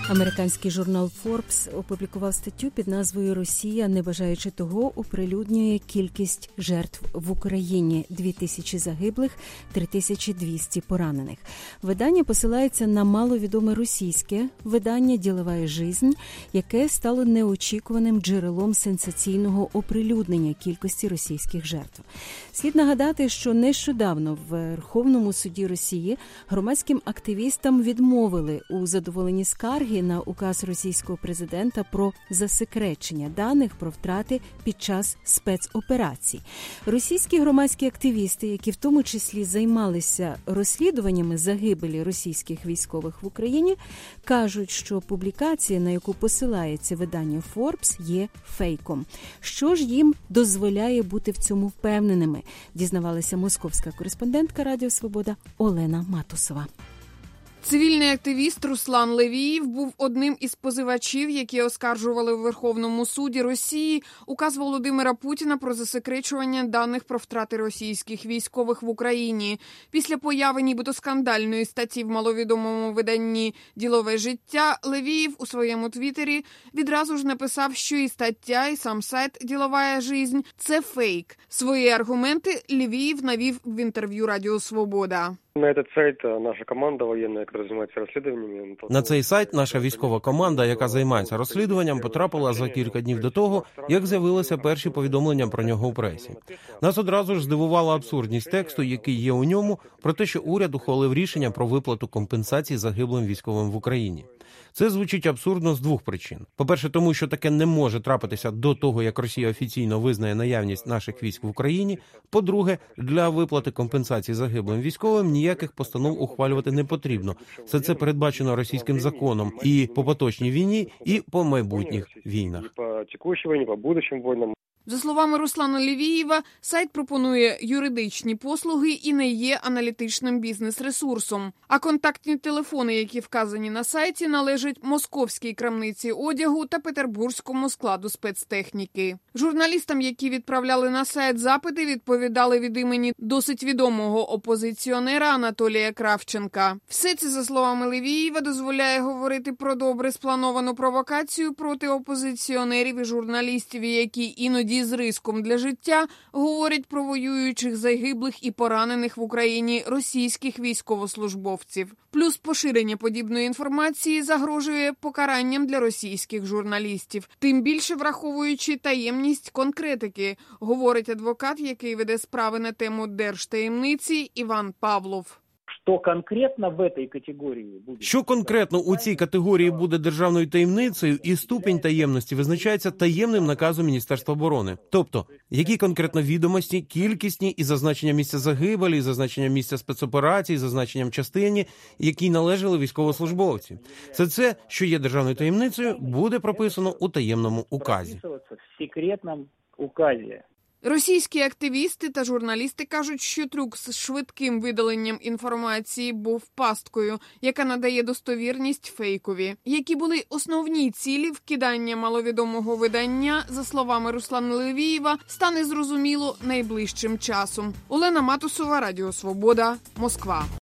Американський журнал Forbes опублікував статтю під назвою «Росія, не бажаючи того, оприлюднює кількість жертв в Україні – 2000 загиблих, 3200 поранених». Видання посилається на маловідоме російське видання «Ділова жизнь», яке стало неочікуваним джерелом сенсаційного оприлюднення кількості російських жертв. Слід нагадати, що нещодавно в Верховному суді Росії громадським активістам відмовили у задоволенні скарги на указ російського президента про засекречення даних про втрати під час спецоперацій. Російські громадські активісти, які в тому числі займалися розслідуваннями загибелі російських військових в Україні, кажуть, що публікація, на яку посилається видання Forbes, є фейком. Що ж їм дозволяє бути в цьому впевненими, дізнавалася московська кореспондентка Радіо Свобода Олена Матусова. Цивільний активіст Руслан Левіїв був одним із позивачів, які оскаржували в Верховному суді Росії указ Володимира Путіна про засекречування даних про втрати російських військових в Україні. Після появи нібито скандальної статті в маловідомому виданні «Ділове життя» Левіїв у своєму твіттері відразу ж написав, що і стаття, і сам сайт «Ділова жизнь» – це фейк. Свої аргументи Левіїв навів в інтерв'ю Радіо Свобода. На этот сайт наша команда воєнна, яка займається розслідуваннями. На цей сайт наша військова команда, яка займається розслідуванням, потрапила за кілька днів до того, як з'явилися перші повідомлення про нього у пресі. Нас одразу ж здивувала абсурдність тексту, який є у ньому, про те, що уряд ухвалив рішення про виплату компенсацій загиблим військовим в Україні. Це звучить абсурдно з двох причин. По-перше, тому що таке не може трапитися до того, як Росія офіційно визнає наявність наших військ в Україні. По-друге, для виплати компенсацій загиблим військовим ніяких постанов ухвалювати не потрібно. Все це передбачено російським законом і по поточній війні, і по майбутніх війнах. І по текущій війні, по будущим війнам. За словами Руслана Левіїва, сайт пропонує юридичні послуги і не є аналітичним бізнес-ресурсом. А контактні телефони, які вказані на сайті, належать московській крамниці одягу та петербурзькому складу спецтехніки. Журналістам, які відправляли на сайт запити, відповідали від імені досить відомого опозиціонера Анатолія Кравченка. Все це, за словами Левіїва, дозволяє говорити про добре сплановану провокацію проти опозиціонерів і журналістів, які іноді з риском для життя говорять про воюючих, загиблих і поранених в Україні російських військовослужбовців. Плюс поширення подібної інформації загрожує покаранням для російських журналістів. Тим більше враховуючи таємність конкретики, говорить адвокат, який веде справи на тему держтаємниці Іван Павлов. Що конкретно у цій категорії буде державною таємницею і ступінь таємності визначається таємним наказом Міністерства оборони. Тобто, які конкретно відомості, кількісні із зазначенням місця загибелі, із зазначенням місця спецоперації, із зазначенням частині, якій належали військовослужбовці. Все це, що є державною таємницею, буде прописано у таємному указі. Російські активісти та журналісти кажуть, що трюк з швидким видаленням інформації був пасткою, яка надає достовірність фейкові. Які були основні цілі вкидання маловідомого видання, за словами Руслана Левіїва, стане зрозуміло найближчим часом. Олена Матусова, Радіо Свобода, Москва.